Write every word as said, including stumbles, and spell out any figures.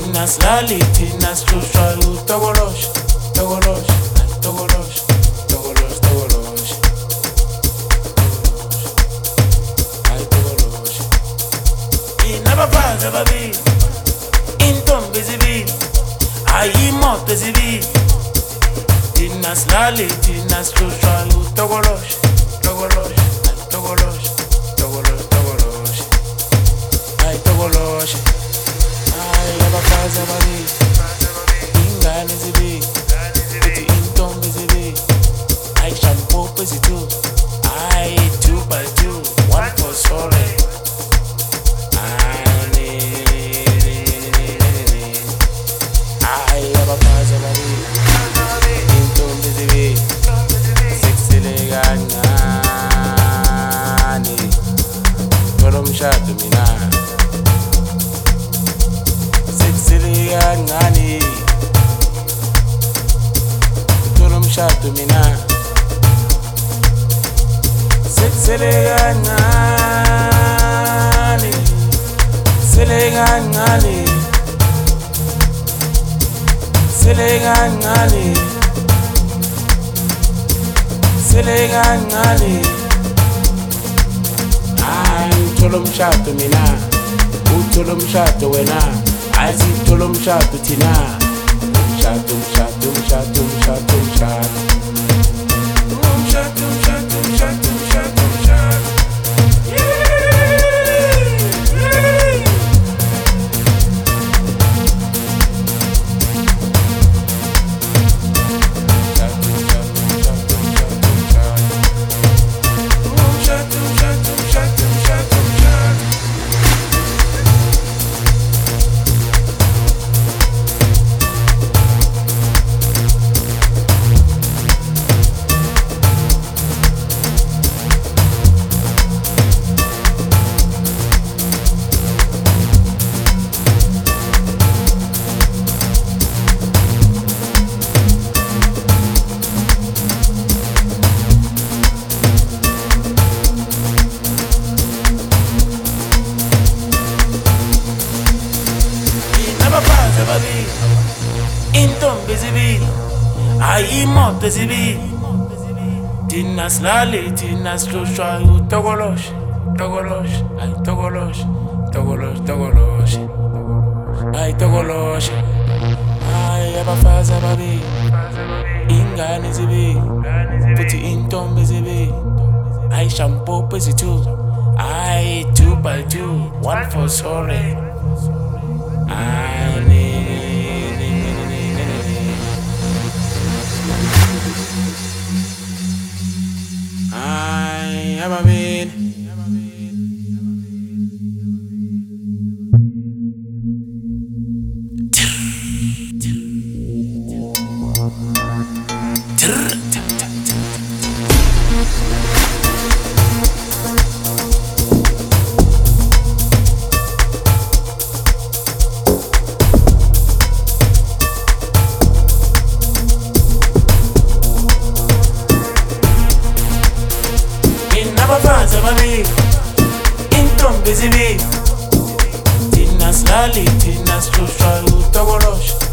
Thina silali, thina sihlushwa utokolosh, tokolosh, tokolosh, tokolosh, tokolosh. Ay tokolosh. Inabafazi ababili, intombi zibili, ayimoto zibili. Thina silali, thina sihlushwa utokolosh, tokolosh, tokolosh, tokolosh, tokolosh. Ay tokolosh. Ay abafazi ababili, ingane zibili, kuthi intombi zibili. Ay shampoo phezu, ay two by two, one for sole. Ay abafazi ababili, intombi zibili, sexile kancane, thola umshado mina. Sexile kancane, thola umshado mina. Sexile kancane, sele kancane, sele kancane, sele kancane. Ay uthola umshado mina, uthola umshado wena. Ay sithola umshado thina. Umshado, umshado, umshado, umshado, umshado. Umshado, umshado, umshado, umshado, umshado. Abafazi ababili, intombi zibili, ayimoto zibili. Thina silali, thina sihlushwa utokolosh, tokolosh, ay tokolosh, tokolosh, tokolosh. Ay tokolosh. Ay abafazi ababili, ingane zibili, kuthi intombi zibili. Ay shampoo phezu, ay two by two, one for sole. Ay, ay, ababili. Abafazi ababili, intombi zibili. Thina silali, thina sihlushwa utokolosh.